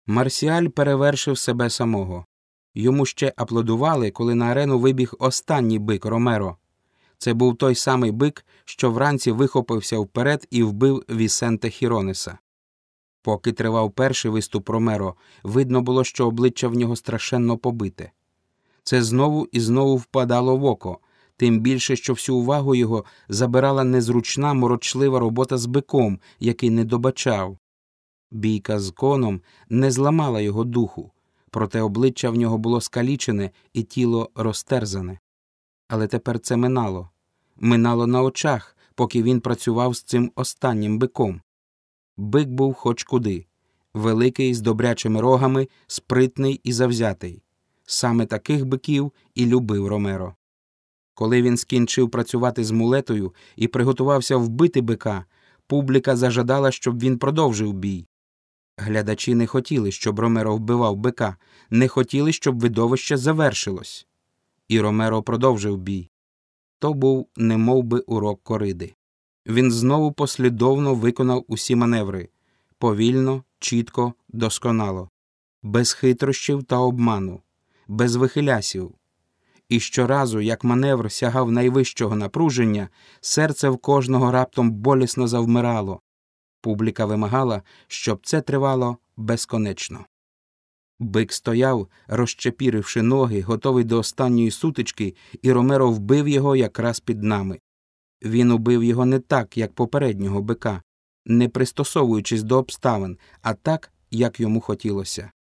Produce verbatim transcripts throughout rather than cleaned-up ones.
Марсіаль перевершив себе самого. Йому ще аплодували, коли на арену вибіг останній бик Ромеро. Це був той самий бик, що вранці вихопився вперед і вбив Вісенте Хіронеса. Поки тривав перший виступ Ромеро, видно було, що обличчя в нього страшенно побите. Це знову і знову впадало в око, тим більше, що всю увагу його забирала незручна, морочлива робота з биком, який не добачав. Бійка з коном не зламала його духу, проте обличчя в нього було скалічене і тіло розтерзане. Але тепер це минало. Минало на очах, поки він працював з цим останнім биком. Бик був хоч куди. Великий, з добрячими рогами, спритний і завзятий. Саме таких биків і любив Ромеро. Коли він скінчив працювати з мулетою і приготувався вбити бика, публіка зажадала, щоб він продовжив бій. Глядачі не хотіли, щоб Ромеро вбивав бика, не хотіли, щоб видовище завершилось. І Ромеро продовжив бій. То був немовби урок кориди. Він знову послідовно виконав усі маневри. Повільно, чітко, досконало. Без хитрощів та обману. Без вихилясів. І щоразу, як маневр сягав найвищого напруження, серце в кожного раптом болісно завмирало. Публіка вимагала, щоб це тривало безконечно. Бик стояв, розчепіривши ноги, готовий до останньої сутички, і Ромеро вбив його якраз під нами. Він убив його не так, як попереднього бика, не пристосовуючись до обставин, а так, як йому хотілося.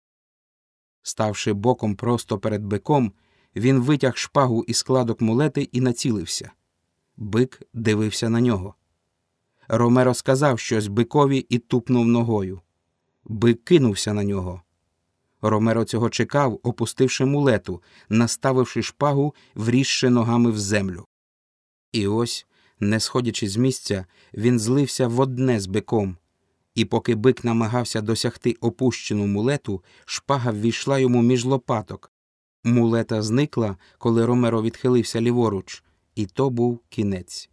Ставши боком просто перед биком, він витяг шпагу із складок мулети і націлився. Бик дивився на нього. Ромеро сказав щось бикові і тупнув ногою. Бик кинувся на нього. Ромеро цього чекав, опустивши мулету, наставивши шпагу, врізши ногами в землю. І ось, не сходячи з місця, він злився в одне з биком. І поки бик намагався досягти опущену мулету, шпага ввійшла йому між лопаток. Мулета зникла, коли Ромеро відхилився ліворуч, і то був кінець.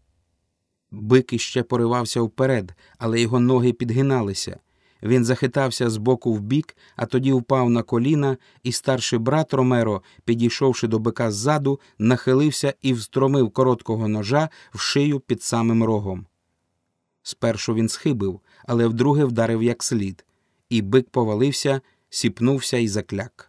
Бик іще поривався вперед, але його ноги підгиналися. Він захитався з боку в бік, а тоді впав на коліна, і старший брат Ромеро, підійшовши до бика ззаду, нахилився і встромив короткого ножа в шию під самим рогом. Спершу він схибив, але вдруге вдарив як слід, і бик повалився, сіпнувся і закляк.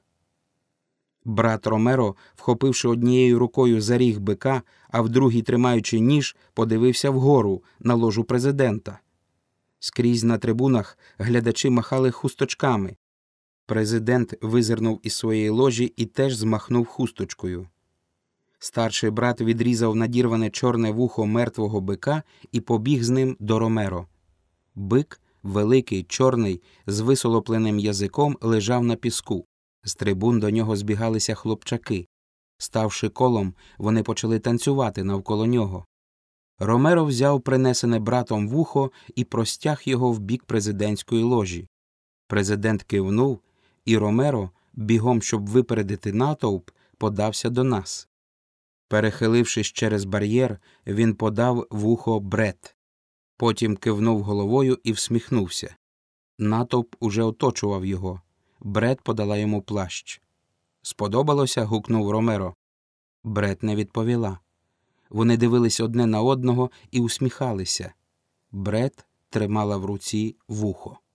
Брат Ромеро, вхопивши однією рукою за ріг бика, а в другій тримаючи ніж, подивився вгору, на ложу президента. Скрізь на трибунах глядачі махали хусточками. Президент визирнув із своєї ложі і теж змахнув хусточкою. Старший брат відрізав надірване чорне вухо мертвого бика і побіг з ним до Ромеро. Бик, великий, чорний, з висолопленим язиком, лежав на піску. З трибун до нього збігалися хлопчаки. Ставши колом, вони почали танцювати навколо нього. Ромеро взяв принесене братом вухо і простяг його в бік президентської ложі. Президент кивнув, і Ромеро, бігом, щоб випередити натовп, подався до нас. Перехилившись через бар'єр, він подав вухо Брет. Потім кивнув головою і всміхнувся. Натовп уже оточував його. Брет подала йому плащ. «Сподобалося?» – гукнув Ромеро. Брет не відповіла. Вони дивились одне на одного і усміхалися. Брет тримала в руці вухо.